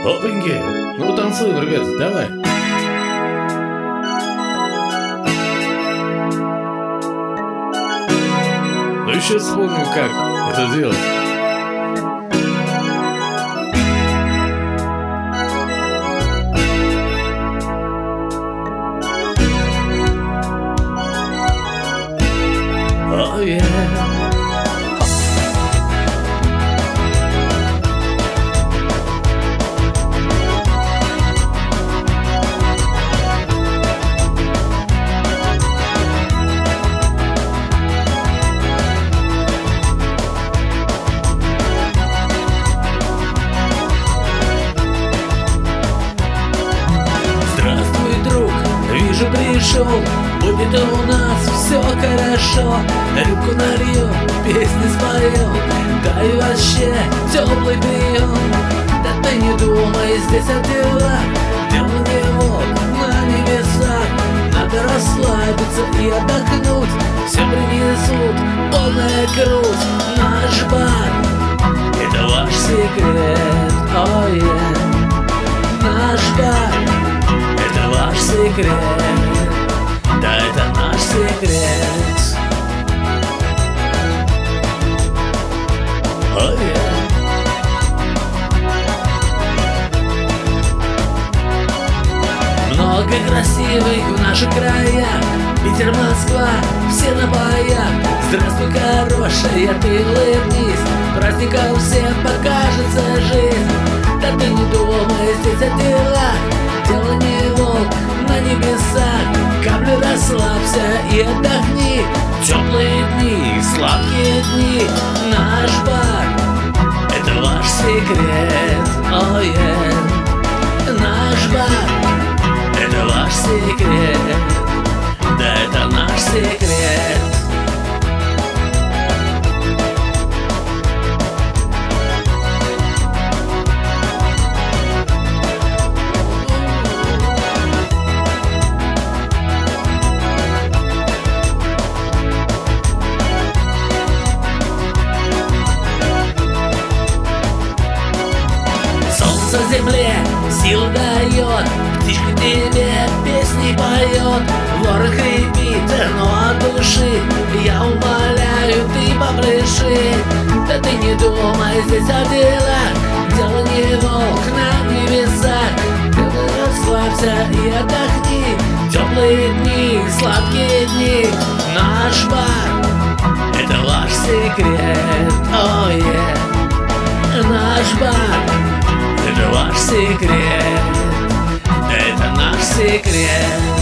Опаньки! Ну танцуем, ребята, давай! Ну еще вспомним, как это делать. Oh yeah. Здравствуй, друг, вижу, пришел. Будет у нас все хорошо. Рюмку налью, песни споем, да и вообще теплый прием. Да ты не думай, здесь от дела. Дело не вот на небесах. Надо расслабиться и отдохнуть. Все принесут полная грудь. Наш бар — это ваш секрет. Oh yeah. Наш бар — это ваш секрет. Да, это наш секрет. Oh yeah. Много красивых в наших краях. Питер, Москва, все на боях. Здравствуй, хорошая, ты улыбнись. Праздником всем покажется жизнь. Да ты не думай, здесь от дела. Дело не волк на небесах. Капли, расслабься и отдохни. Теплые дни, сладкие дни. Наш бар — это ваш секрет. Oh yeah. Наш бар — это ваш секрет. Да, это наш секрет. Земле силу дает, птичка тебе песни поет. Ворон хрипит, но от души я умоляю, ты попляши. Да ты не думай, здесь о делах. Дело не волк на небесах. Расслабься и отдохни. Теплые дни, сладкие дни. Наш бар — это ваш секрет. Oh yeah. Наш бар — это ваш секрет, это наш секрет.